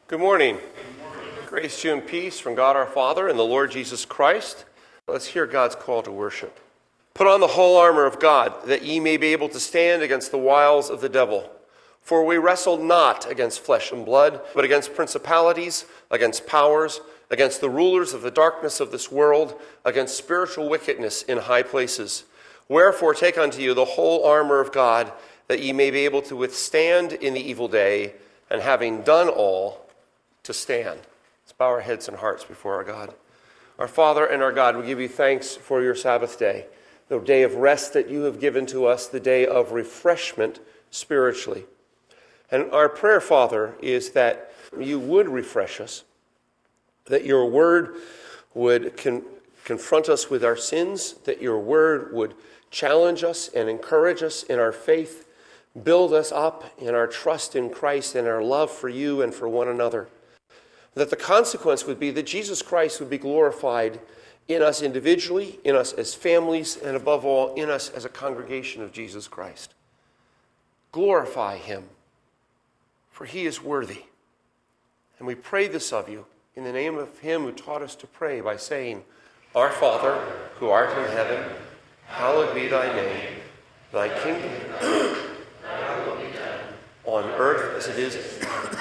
Good morning. Grace to you and peace from God our Father and the Lord Jesus Christ. Let's hear God's call to worship. Put on the whole armor of God, that ye may be able to stand against the wiles of the devil. For we wrestle not against flesh and blood, but against principalities, against powers, against the rulers of the darkness of this world, against spiritual wickedness in high places. Wherefore take unto you the whole armor of God, that ye may be able to withstand in the evil day, and having done all, to stand. Let's bow our heads and hearts before our God. Our Father and our God, we give you thanks for your Sabbath day, the day of rest that you have given to us, the day of refreshment spiritually. And our prayer, Father, is that you would refresh us, that your word would confront us with our sins, that your word would challenge us and encourage us in our faith, build us up in our trust in Christ and our love for you and for one another. That the consequence would be that Jesus Christ would be glorified in us individually, in us as families, and above all, in us as a congregation of Jesus Christ. Glorify him, for he is worthy. And we pray this of you in the name of him who taught us to pray by saying, Our Father, who art in heaven, hallowed be thy name. Thy kingdom thy will be done, on earth as it is in heaven.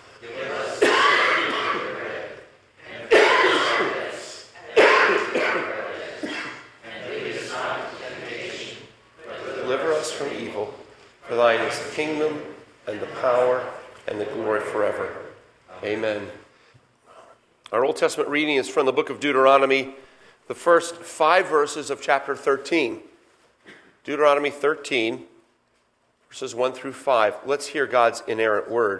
Deliver us from evil, for thine is the kingdom and the power and the glory forever. Amen. Our Old Testament reading is from the book of Deuteronomy, the first 5 verses of chapter 13. Deuteronomy 13, verses 1 through 5. Let's hear God's inerrant word.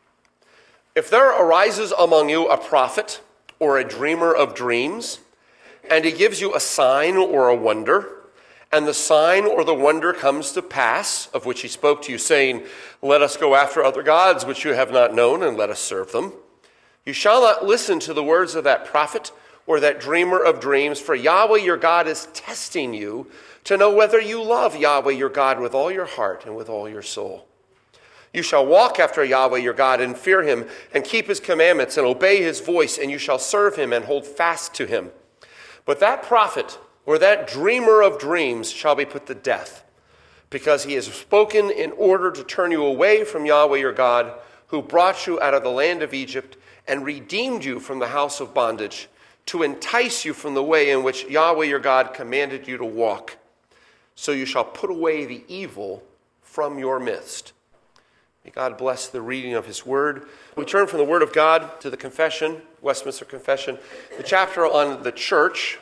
If there arises among you a prophet or a dreamer of dreams, and he gives you a sign or a wonder, and the sign or the wonder comes to pass, of which he spoke to you, saying, Let us go after other gods which you have not known, and let us serve them. You shall not listen to the words of that prophet or that dreamer of dreams, for Yahweh your God is testing you to know whether you love Yahweh your God with all your heart and with all your soul. You shall walk after Yahweh your God and fear him and keep his commandments and obey his voice, and you shall serve him and hold fast to him. But that prophet or that dreamer of dreams shall be put to death, because he has spoken in order to turn you away from Yahweh your God, who brought you out of the land of Egypt and redeemed you from the house of bondage, to entice you from the way in which Yahweh your God commanded you to walk. So you shall put away the evil from your midst. May God bless the reading of his word. We turn from the word of God to the confession, Westminster Confession, the chapter on the church.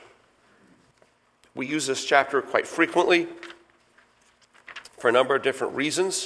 We use this chapter quite frequently for a number of different reasons.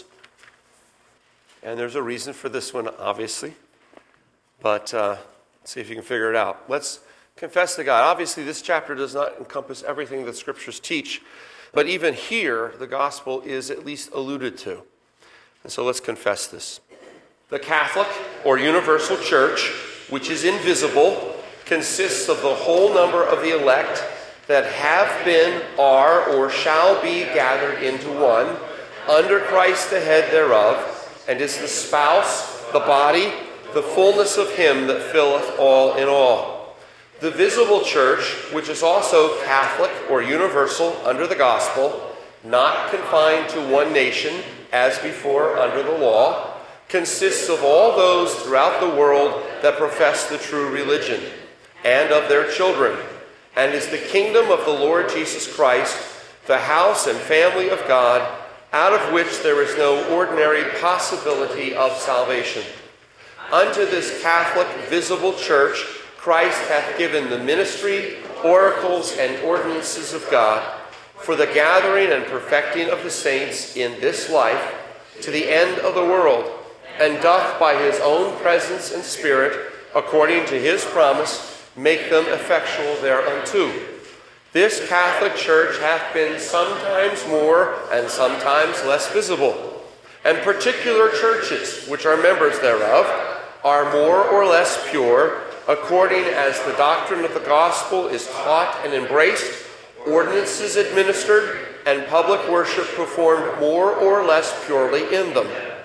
And there's a reason for this one, obviously. But let's see if you can figure it out. Let's confess to God. Obviously, this chapter does not encompass everything that scriptures teach. But even here, the gospel is at least alluded to. And so let's confess this. The Catholic or universal church, which is invisible, consists of the whole number of the elect that have been, are, or shall be gathered into one, under Christ the head thereof, and is the spouse, the body, the fullness of him that filleth all in all. The visible church, which is also Catholic or universal under the gospel, not confined to one nation, as before under the law, consists of all those throughout the world that profess the true religion, and of their children, and is the kingdom of the Lord Jesus Christ, the house and family of God, out of which there is no ordinary possibility of salvation. Unto this Catholic visible church Christ hath given the ministry, oracles, and ordinances of God, for the gathering and perfecting of the saints in this life, to the end of the world, and doth by his own presence and Spirit, according to his promise, make them effectual thereunto. This Catholic Church hath been sometimes more and sometimes less visible, and particular churches, which are members thereof, are more or less pure, according as the doctrine of the gospel is taught and embraced, ordinances administered, and public worship performed more or less purely in them.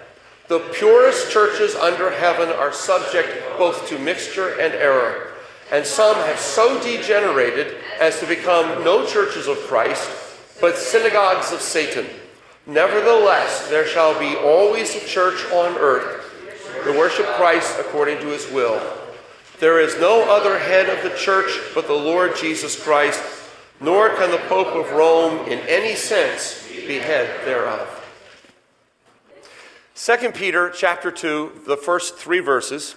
The purest churches under heaven are subject both to mixture and error, and some have so degenerated as to become no churches of Christ, but synagogues of Satan. Nevertheless, there shall be always a church on earth to worship Christ according to his will. There is no other head of the church but the Lord Jesus Christ, nor can the Pope of Rome in any sense be head thereof. 2 Peter chapter 2, the first 3 verses.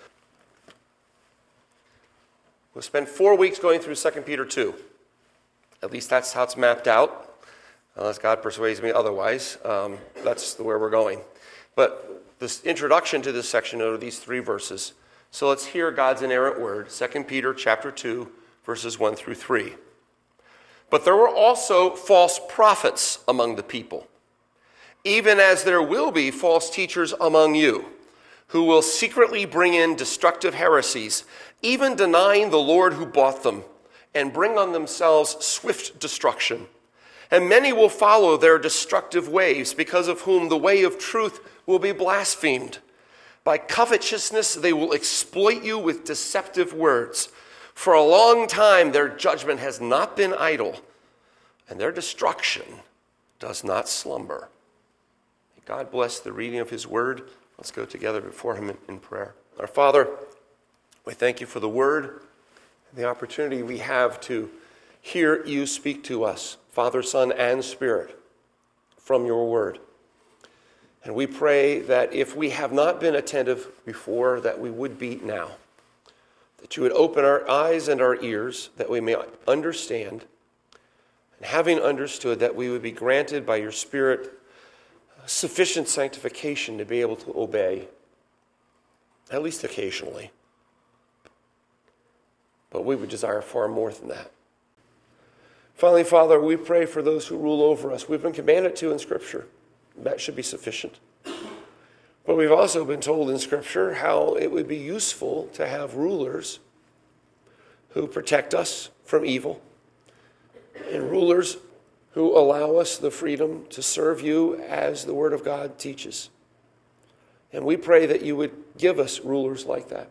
We'll spend 4 weeks going through 2 Peter 2. At least that's how it's mapped out. Unless God persuades me otherwise, that's where we're going. But this introduction to this section are these 3 verses. So let's hear God's inerrant word, 2 Peter chapter 2, verses 1 through 3. But there were also false prophets among the people, even as there will be false teachers among you, who will secretly bring in destructive heresies, even denying the Lord who bought them, and bring on themselves swift destruction. And many will follow their destructive ways, because of whom the way of truth will be blasphemed. By covetousness they will exploit you with deceptive words. For a long time their judgment has not been idle, and their destruction does not slumber. May God bless the reading of his word. Let's go together before him in prayer. Our Father, we thank you for the word and the opportunity we have to hear you speak to us, Father, Son, and Spirit, from your word. And we pray that if we have not been attentive before, that we would be now. That you would open our eyes and our ears, that we may understand. And having understood, that we would be granted by your Spirit sufficient sanctification to be able to obey, at least occasionally. But we would desire far more than that. Finally, Father, we pray for those who rule over us. We've been commanded to in Scripture. That should be sufficient. But we've also been told in Scripture how it would be useful to have rulers who protect us from evil, and rulers who allow us the freedom to serve you as the Word of God teaches. And we pray that you would give us rulers like that.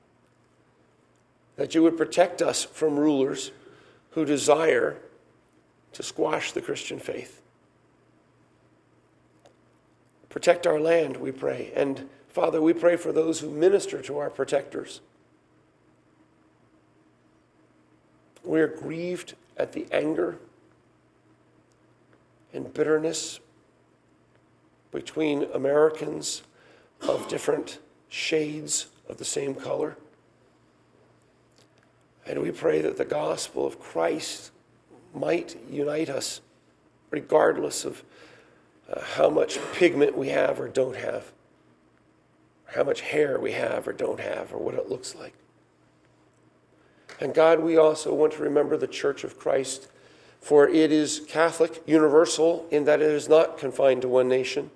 That you would protect us from rulers who desire to squash the Christian faith. Protect our land, we pray. And Father, we pray for those who minister to our protectors. We are grieved at the anger and bitterness between Americans of different shades of the same color. And we pray that the gospel of Christ might unite us regardless of how much pigment we have or don't have, how much hair we have or don't have, or what it looks like. And God, we also want to remember the Church of Christ, for it is Catholic, universal, in that it is not confined to one nation.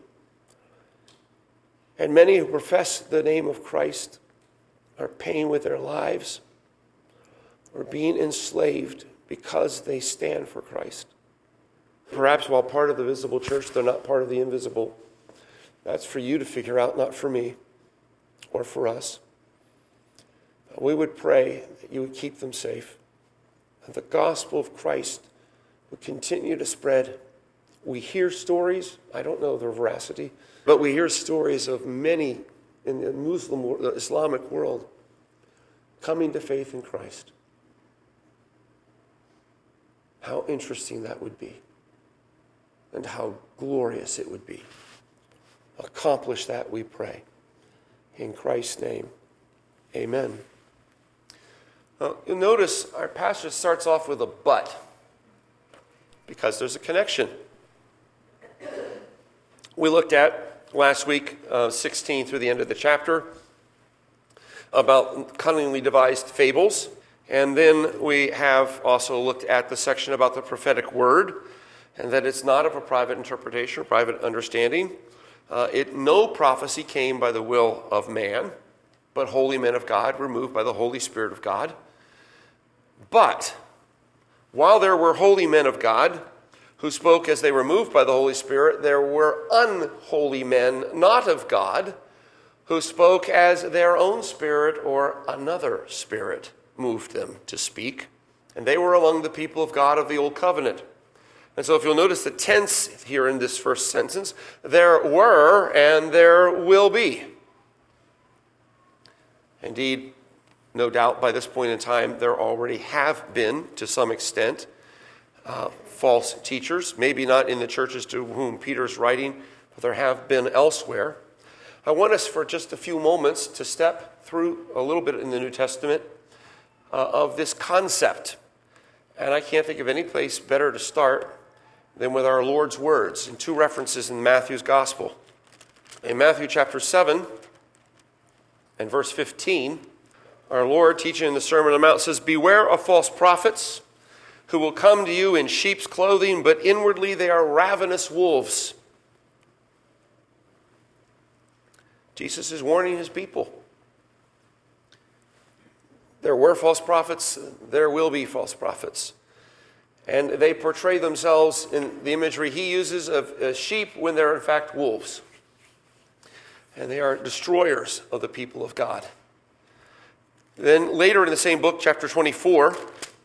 And many who profess the name of Christ are paying with their lives or being enslaved because they stand for Christ. Perhaps while part of the visible church, they're not part of the invisible. That's for you to figure out, not for me or for us. We would pray that you would keep them safe, and the gospel of Christ would continue to spread. We hear stories, I don't know their veracity, but we hear stories of many in the Muslim, the Islamic world, coming to faith in Christ. How interesting that would be, and how glorious it would be. Accomplish that, we pray. In Christ's name, amen. You'll notice our passage starts off with a but, because there's a connection. We looked at last week, 16 through the end of the chapter, about cunningly devised fables. And then we have also looked at the section about the prophetic word, and that it's not of a private interpretation or private understanding. No prophecy came by the will of man, but holy men of God were moved by the Holy Spirit of God. But while there were holy men of God who spoke as they were moved by the Holy Spirit. There were unholy men, not of God, who spoke as their own spirit or another spirit moved them to speak. And they were among the people of God of the Old Covenant. And so if you'll notice the tense here in this first sentence, there were and there will be. Indeed, no doubt by this point in time, there already have been, to some extent, false teachers, maybe not in the churches to whom Peter's writing, but there have been elsewhere. I want us for just a few moments to step through a little bit in the New Testament of this concept. And I can't think of any place better to start than with our Lord's words in two references in Matthew's Gospel. In Matthew chapter 7 and verse 15, our Lord, teaching in the Sermon on the Mount, says, "Beware of false prophets, who will come to you in sheep's clothing, but inwardly they are ravenous wolves." Jesus is warning his people. There were false prophets, there will be false prophets. And they portray themselves in the imagery he uses of sheep when they're in fact wolves. And they are destroyers of the people of God. Then later in the same book, chapter 24,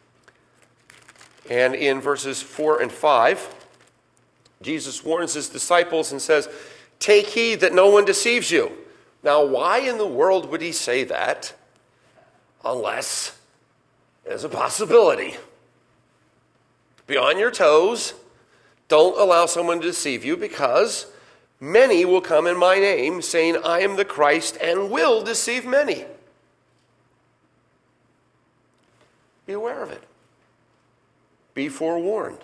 and in verses 4 and 5, Jesus warns his disciples and says, "Take heed that no one deceives you." Now, why in the world would he say that unless there's a possibility? Be on your toes. Don't allow someone to deceive you, because many will come in my name, saying, "I am the Christ," and will deceive many. Be aware of it. Be forewarned.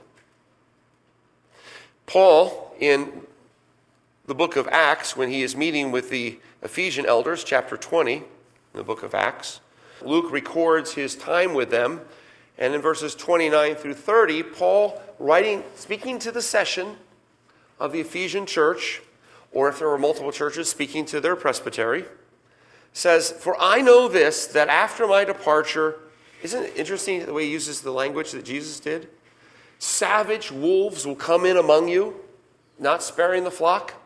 Paul, in the book of Acts, when he is meeting with the Ephesian elders, chapter 20, in the book of Acts, Luke records his time with them. And in verses 29 through 30, Paul, speaking to the session of the Ephesian church, or if there were multiple churches, speaking to their presbytery, says, "For I know this, that after my departure," isn't it interesting the way he uses the language that Jesus did? "Savage wolves will come in among you, not sparing the flock."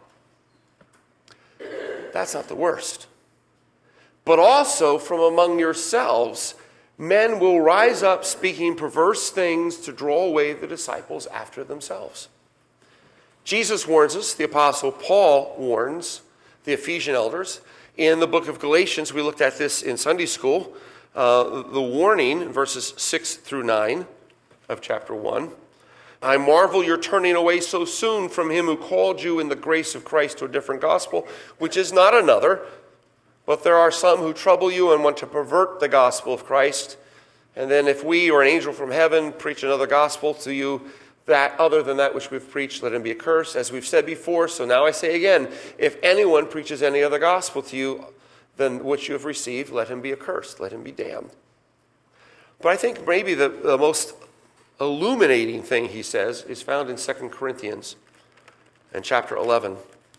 That's not the worst. "But also from among yourselves, men will rise up speaking perverse things to draw away the disciples after themselves." Jesus warns us, the Apostle Paul warns the Ephesian elders. In the book of Galatians, we looked at this in Sunday school, the warning in verses 6 through 9 of chapter 1. "I marvel you're turning away so soon from him who called you in the grace of Christ to a different gospel, which is not another. But there are some who trouble you and want to pervert the gospel of Christ. And then if we or an angel from heaven preach another gospel to you, that other than that which we've preached, let him be accursed." As we've said before, so now I say again, if anyone preaches any other gospel to you than which you have received, let him be accursed, let him be damned. But I think maybe the most illuminating thing he says is found in 2 Corinthians and chapter 11.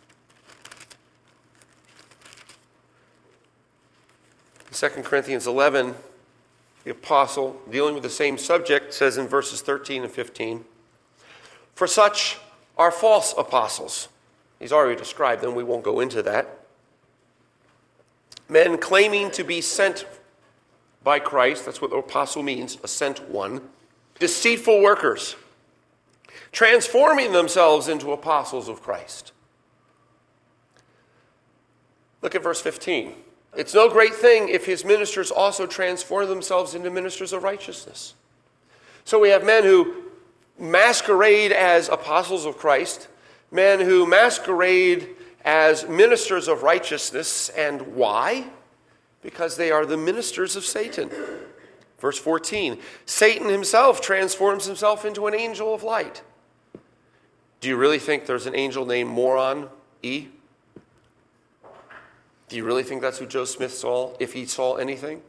In 2 Corinthians 11, the apostle, dealing with the same subject, says in verses 13 and 15, "For such are false apostles." He's already described them. We won't go into that. "Men claiming to be sent by Christ," that's what the apostle means, a sent one, "deceitful workers, transforming themselves into apostles of Christ." Look at verse 15. "It's no great thing if his ministers also transform themselves into ministers of righteousness." So we have men who masquerade as apostles of Christ, men who masquerade as ministers of righteousness. And why? Because they are the ministers of Satan. Verse 14, "Satan himself transforms himself into an angel of light." Do you really think there's an angel named Moron E? Do you really think that's who Joe Smith saw, if he saw anything?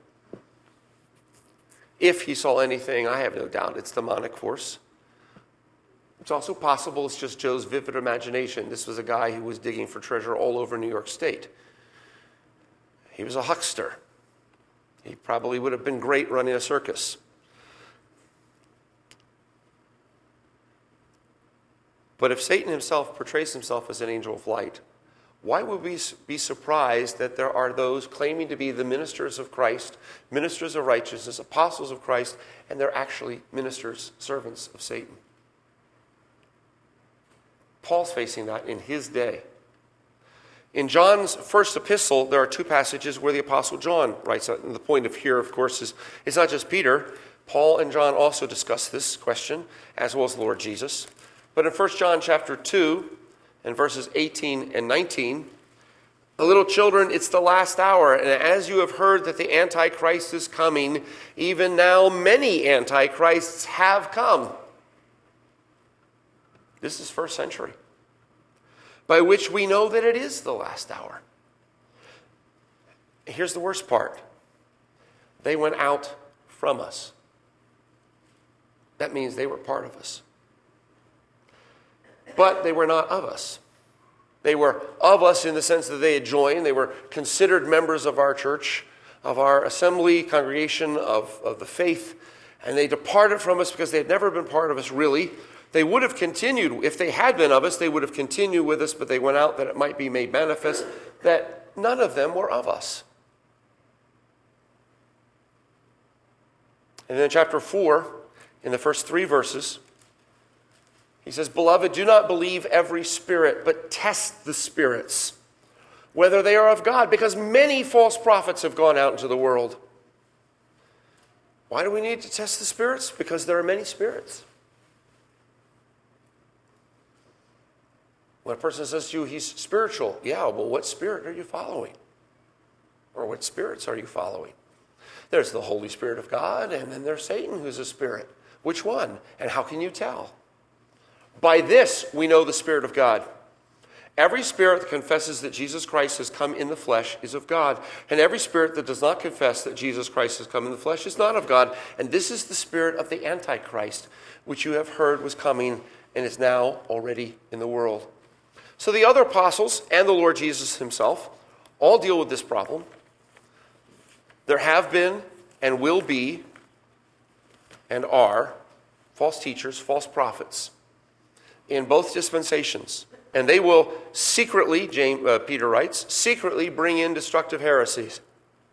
If he saw anything, I have no doubt it's demonic force. It's also possible it's just Joe's vivid imagination. This was a guy who was digging for treasure all over New York State. He was a huckster. He probably would have been great running a circus. But if Satan himself portrays himself as an angel of light, why would we be surprised that there are those claiming to be the ministers of Christ, ministers of righteousness, apostles of Christ, and they're actually ministers, servants of Satan? Paul's facing that in his day. In John's first epistle, there are two passages where the Apostle John writes that. And the point of here, of course, is it's not just Peter. Paul and John also discuss this question, as well as the Lord Jesus. But in 1 John chapter 2, and verses 18 and 19, little children, it's the last hour, and as you have heard that the Antichrist is coming, even now many Antichrists have come. This is first century, by which we know that it is the last hour. Here's the worst part. They went out from us. That means they were part of us. But they were not of us. They were of us in the sense that they had joined. They were considered members of our church, of our assembly, congregation of the faith. And they departed from us because they had never been part of us, really. They would have continued. If they had been of us, they would have continued with us, but they went out that it might be made manifest that none of them were of us. And then in chapter 4, in the first 3 verses, he says, "Beloved, do not believe every spirit, but test the spirits, whether they are of God, because many false prophets have gone out into the world." Why do we need to test the spirits? Because there are many spirits. When a person says to you, he's spiritual, yeah, well, what spirit are you following? Or what spirits are you following? There's the Holy Spirit of God, and then there's Satan, who's a spirit. Which one? And how can you tell? By this we know the Spirit of God. Every spirit that confesses that Jesus Christ has come in the flesh is of God. And every spirit that does not confess that Jesus Christ has come in the flesh is not of God. And this is the spirit of the Antichrist, which you have heard was coming and is now already in the world. So the other apostles and the Lord Jesus himself all deal with this problem. There have been and will be and are false teachers, false prophets in both dispensations. And they will secretly, Peter writes, secretly bring in destructive heresies.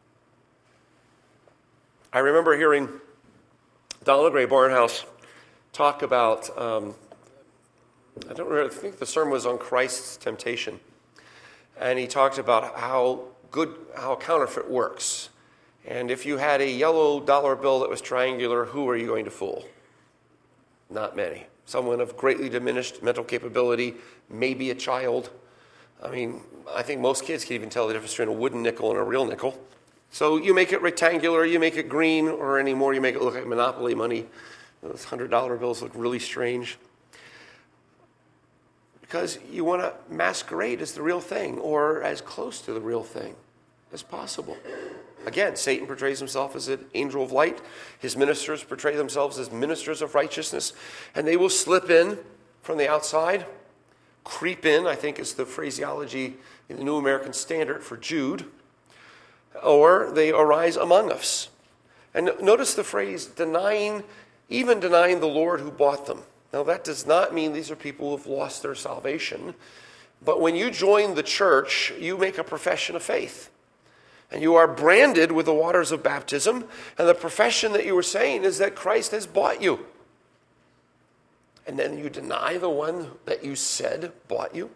I remember hearing Donald Gray Barnhouse talk about, I think the sermon was on Christ's temptation. And he talked about how counterfeit works. And if you had a yellow dollar bill that was triangular, who are you going to fool? Not many. Someone of greatly diminished mental capability, maybe a child. I mean, I think most kids can even tell the difference between a wooden nickel and a real nickel. So you make it rectangular, you make it green, or anymore, you make it look like Monopoly money. Those $100 bills look really strange. Because you want to masquerade as the real thing, or as close to the real thing as possible. Again, Satan portrays himself as an angel of light. His ministers portray themselves as ministers of righteousness. And they will slip in from the outside. Creep in, I think is the phraseology in the New American Standard for Jude. Or they arise among us. And notice the phrase, denying the Lord who bought them. Now that does not mean these are people who have lost their salvation. But when you join the church, you make a profession of faith. And you are branded with the waters of baptism. And the profession that you were saying is that Christ has bought you. And then you deny the one that you said bought you.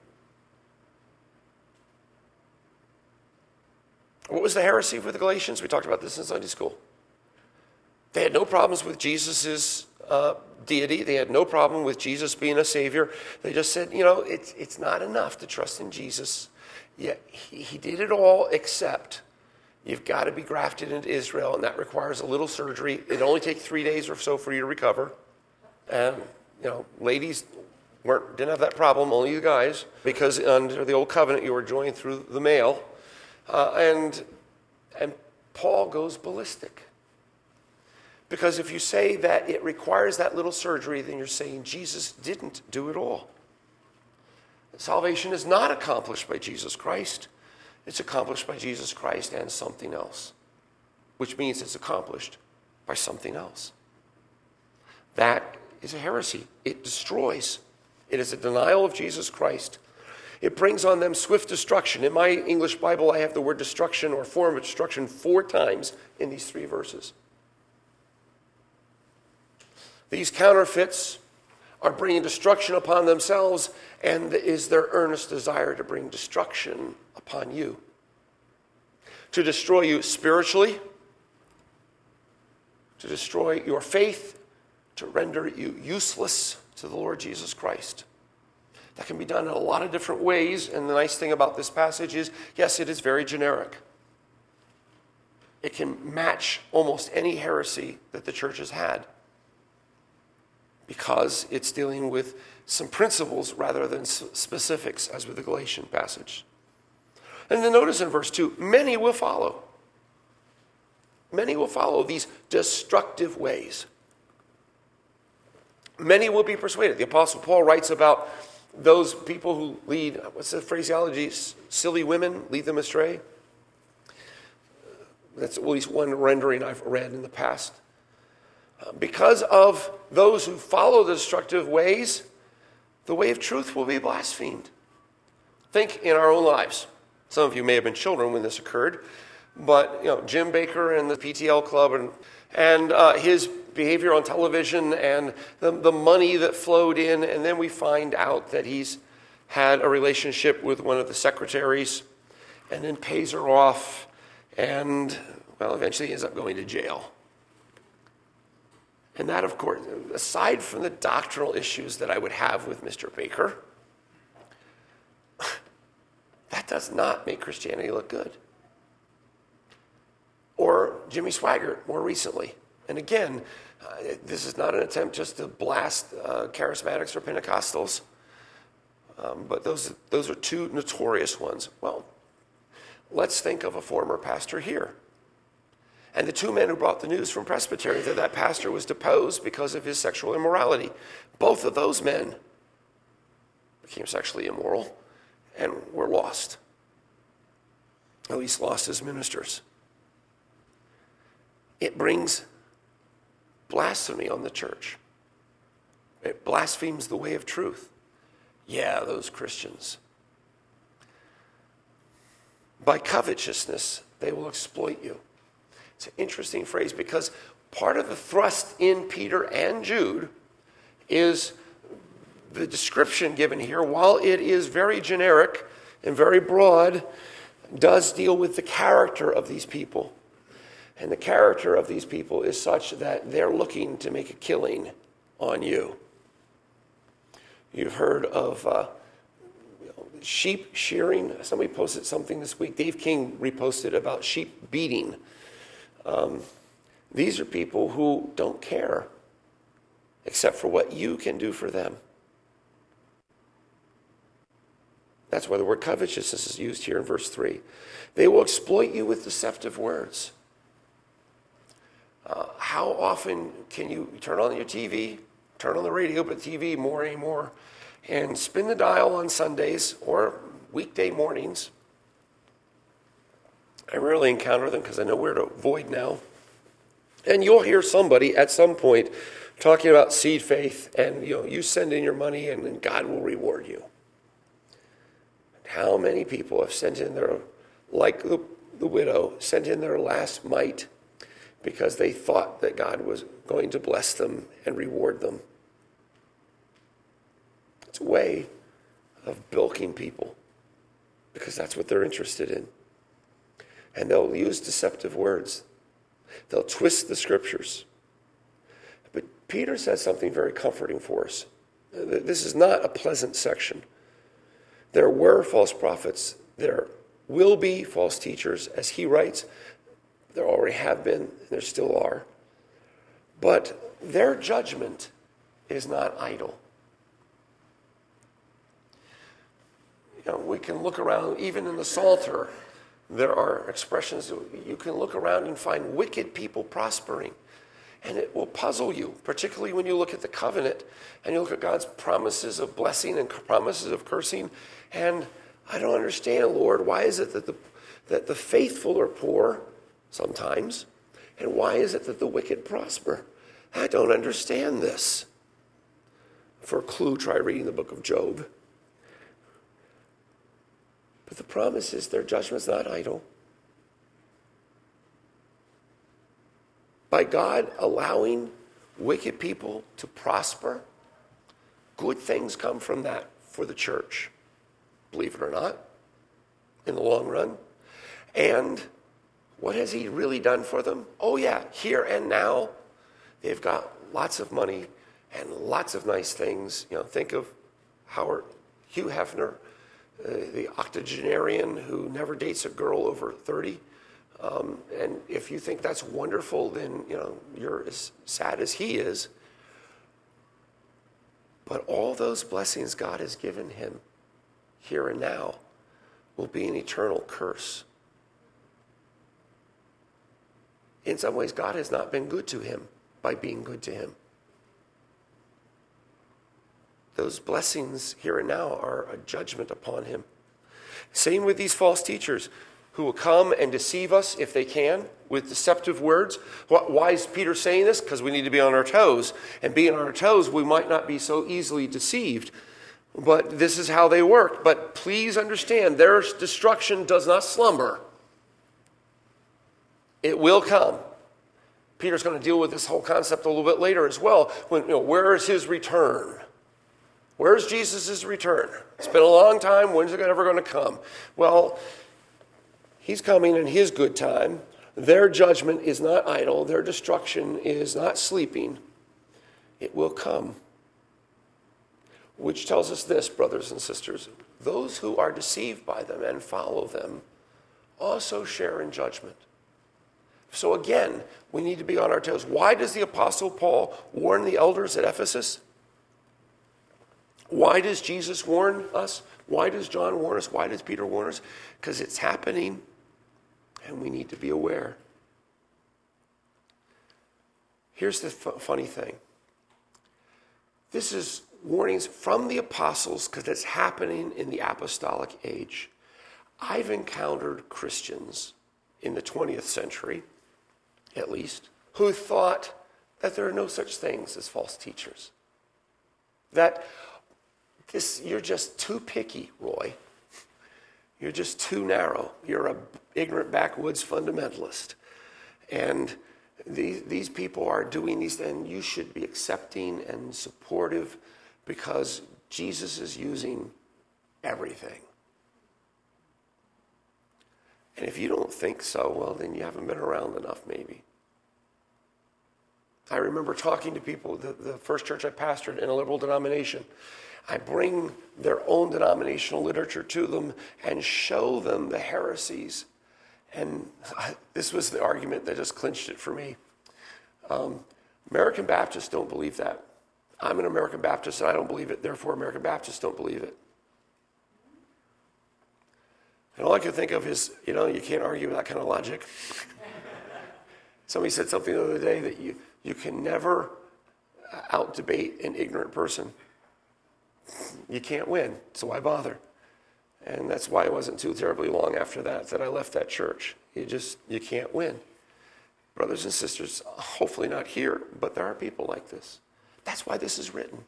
What was the heresy for the Galatians? We talked about this in Sunday school. They had no problems with Jesus' deity. They had no problem with Jesus being a savior. They just said, it's not enough to trust in Jesus. Yeah, he did it all except you've got to be grafted into Israel, and that requires a little surgery. It only takes 3 days or so for you to recover. And, ladies didn't have that problem, only you guys, because under the old covenant you were joined through the male. And Paul goes ballistic. Because if you say that it requires that little surgery, then you're saying Jesus didn't do it all. Salvation is not accomplished by Jesus Christ. It's accomplished by Jesus Christ and something else, which means it's accomplished by something else. That is a heresy. It destroys. It is a denial of Jesus Christ. It brings on them swift destruction. In my English Bible, I have the word destruction or form of destruction 4 times in these 3 verses. These counterfeits are bringing destruction upon themselves, and is their earnest desire to bring destruction upon you. To destroy you spiritually, to destroy your faith, to render you useless to the Lord Jesus Christ. That can be done in a lot of different ways, and the nice thing about this passage is, yes, it is very generic. It can match almost any heresy that the church has had, because it's dealing with some principles rather than specifics, as with the Galatian passage. And then notice in verse 2, many will follow. Many will follow these destructive ways. Many will be persuaded. The Apostle Paul writes about those people who lead, what's the phraseology? Silly women lead them astray. That's at least one rendering I've read in the past. Because of those who follow the destructive ways, the way of truth will be blasphemed. Think in our own lives. Some of you may have been children when this occurred, but Jim Baker and the PTL Club and his behavior on television and the money that flowed in, and then we find out that he's had a relationship with one of the secretaries and then pays her off, and eventually he ends up going to jail. And that, of course, aside from the doctrinal issues that I would have with Mr. Baker, that does not make Christianity look good. Or Jimmy Swaggart, more recently. And again, this is not an attempt just to blast charismatics or Pentecostals, but those are 2 notorious ones. Well, let's think of a former pastor here. And the 2 men who brought the news from Presbytery that pastor was deposed because of his sexual immorality. Both of those men became sexually immoral and were lost. At least lost as ministers. It brings blasphemy on the church. It blasphemes the way of truth. Yeah, those Christians. By covetousness, they will exploit you. It's an interesting phrase because part of the thrust in Peter and Jude is the description given here, while it is very generic and very broad, does deal with the character of these people. And the character of these people is such that they're looking to make a killing on you. You've heard of sheep shearing. Somebody posted something this week. Dave King reposted about sheep beating. These are people who don't care except for what you can do for them. That's why the word covetousness is used here in verse 3. They will exploit you with deceptive words. How often can you turn on your TV, turn on the radio, but TV more anymore, and spin the dial on Sundays or weekday mornings? I rarely encounter them because I know where to avoid now. And you'll hear somebody at some point talking about seed faith, and you send in your money and God will reward you. How many people have sent in their, like the widow, sent in their last mite because they thought that God was going to bless them and reward them? It's a way of bilking people because that's what they're interested in. And they'll use deceptive words. They'll twist the scriptures. But Peter says something very comforting for us. This is not a pleasant section. There were false prophets. There will be false teachers, as he writes. There already have been, and there still are. But their judgment is not idle. We can look around, even in the Psalter, there are expressions, you can look around and find wicked people prospering. And it will puzzle you, particularly when you look at the covenant and you look at God's promises of blessing and promises of cursing. And I don't understand, Lord, why is it that the faithful are poor sometimes? And why is it that the wicked prosper? I don't understand this. For a clue, try reading the book of Job. But the promise is their judgment's not idle. By God allowing wicked people to prosper, good things come from that for the church. Believe it or not, in the long run. And what has he really done for them? Oh yeah, here and now, they've got lots of money and lots of nice things. Think of Hugh Hefner, the octogenarian who never dates a girl over 30. And if you think that's wonderful, then you're as sad as he is. But all those blessings God has given him here and now will be an eternal curse. In some ways, God has not been good to him by being good to him. Those blessings here and now are a judgment upon him. Same with these false teachers who will come and deceive us if they can with deceptive words. Why is Peter saying this? Because we need to be on our toes. And being on our toes, we might not be so easily deceived. But this is how they work. But please understand, their destruction does not slumber. It will come. Peter's going to deal with this whole concept a little bit later as well. Where is his return? Where's Jesus' return? It's been a long time. When's it ever going to come? Well, he's coming in his good time. Their judgment is not idle. Their destruction is not sleeping. It will come. Which tells us this, brothers and sisters. Those who are deceived by them and follow them also share in judgment. So again, we need to be on our toes. Why does the Apostle Paul warn the elders at Ephesus? Why does Jesus warn us? Why does John warn us? Why does Peter warn us? Because it's happening, and we need to be aware. Here's the funny thing. This is warnings from the apostles because it's happening in the apostolic age. I've encountered Christians in the 20th century, at least, who thought that there are no such things as false teachers. That you're just too picky, Roy. You're just too narrow. You're an ignorant backwoods fundamentalist. And these people are doing these, and you should be accepting and supportive because Jesus is using everything. And if you don't think so, well, then you haven't been around enough, maybe. I remember talking to people, the first church I pastored in a liberal denomination. I bring their own denominational literature to them and show them the heresies. And this was the argument that just clinched it for me. American Baptists don't believe that. I'm an American Baptist and I don't believe it. Therefore, American Baptists don't believe it. And all I could think of is, you can't argue with that kind of logic. Somebody said something the other day that you can never out-debate an ignorant person. You can't win, so why bother? And that's why it wasn't too terribly long after that I left that church. You can't win. Brothers and sisters, hopefully not here, but there are people like this. That's why this is written.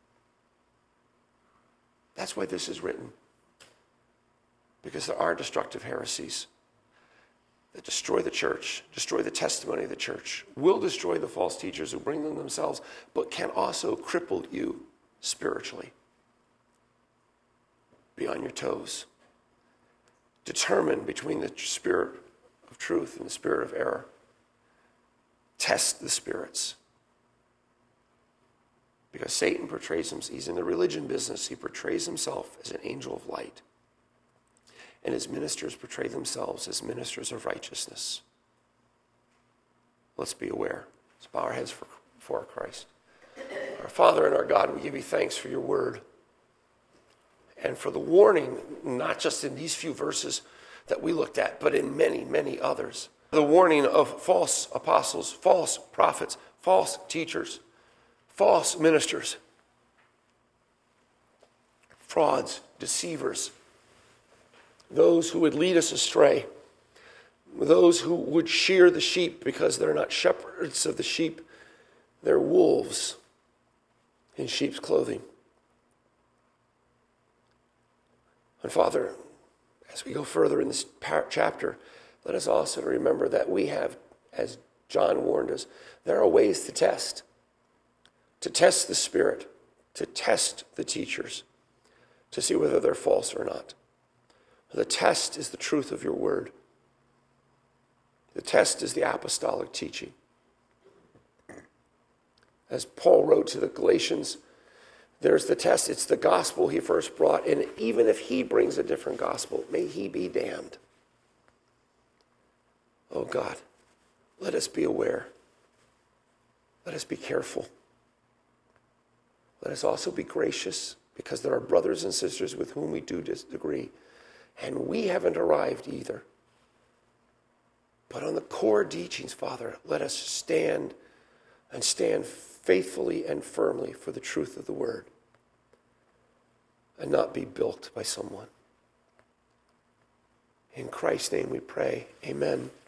That's why this is written. Because there are destructive heresies that destroy the church, destroy the testimony of the church, will destroy the false teachers who bring them themselves, but can also cripple you spiritually. Be on your toes. Determine between the spirit of truth and the spirit of error. Test the spirits. Because Satan portrays himself, he's in the religion business, he portrays himself as an angel of light. And his ministers portray themselves as ministers of righteousness. Let's be aware. Let's bow our heads before Christ. Our Father and our God, we give you thanks for your word. And for the warning, not just in these few verses that we looked at, but in many, many others. The warning of false apostles, false prophets, false teachers, false ministers, frauds, deceivers, those who would lead us astray, those who would shear the sheep because they're not shepherds of the sheep, they're wolves. in sheep's clothing. And Father, as we go further in this chapter, let us also remember that we have, as John warned us, there are ways to test the Spirit, to test the teachers, to see whether they're false or not. The test is the truth of your word. The test is the apostolic teaching. As Paul wrote to the Galatians, there's the test. It's the gospel he first brought. And even if he brings a different gospel, may he be damned. Oh God, let us be aware. Let us be careful. Let us also be gracious, because there are brothers and sisters with whom we do disagree. And we haven't arrived either. But on the core teachings, Father, let us stand faithfully and firmly for the truth of the word, and not be bilked by someone. In Christ's name we pray. Amen.